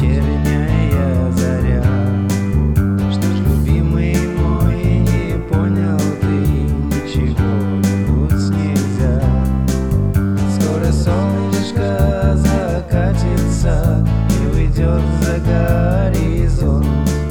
вечерняя заря. Что ж, любимый мой, не понял ты ничего, вернуть нельзя. Скоро солнышко закатится и уйдет за горизонт,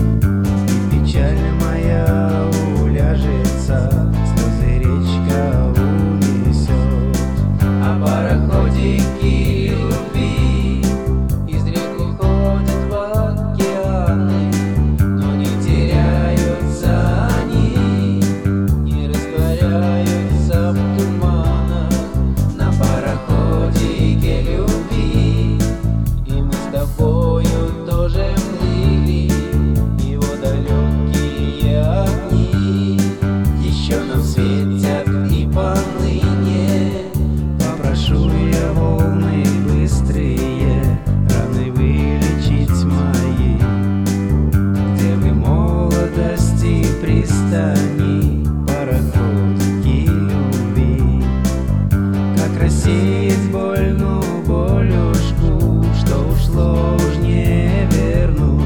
и печаль моя уляжется, слезы речка унесет. А пароходики любви из рек уходят в океаны, но не теряются они, не растворяются в туманах. На пароходике любви и мы с тобою тоже плыли, его далекие огни еще нам светят и поныне. Попрошу я волны быстрее раны вылечить мои, где вы молодости пристани, пароходики любви. Как рассеять больную болюшку, что ушло уж не вернуть.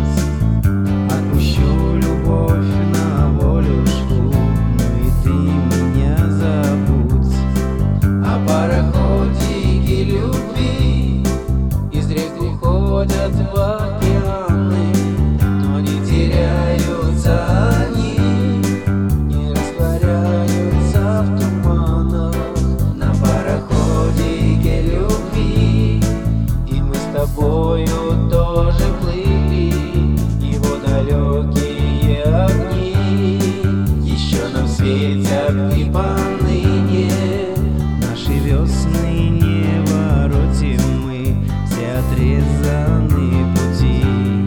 Отпущу любовь на волюшку, ну и ты меня забудь. А пароходики любви из рек уходят в океаны, но не теряются они, не растворяются в туманах. На пароходике любви и мы с тобою тоже плыли, его далекие огни еще нам светят и поныне. Наши весны не воротим мы, все отрезаны пути,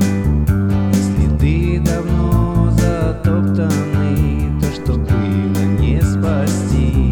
и следы давно затоптаны, то, что было, не спасти.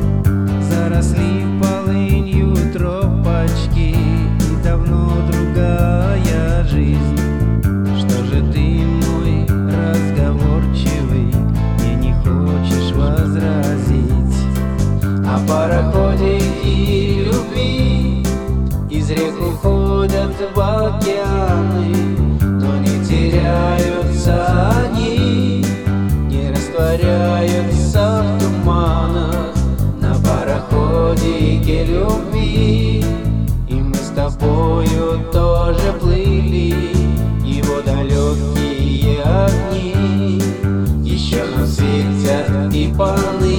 Заросли полынью тропочки, и давно другая жизнь. Что же ты, мой разговорчивый, мне не хочешь возразить? А пароходики любви из рек уходят в океаны, но не теряются они, не растворяются в туманах. На пароходике любви и мы с тобою тоже плыли, его далекие огни еще нам светят и поныне.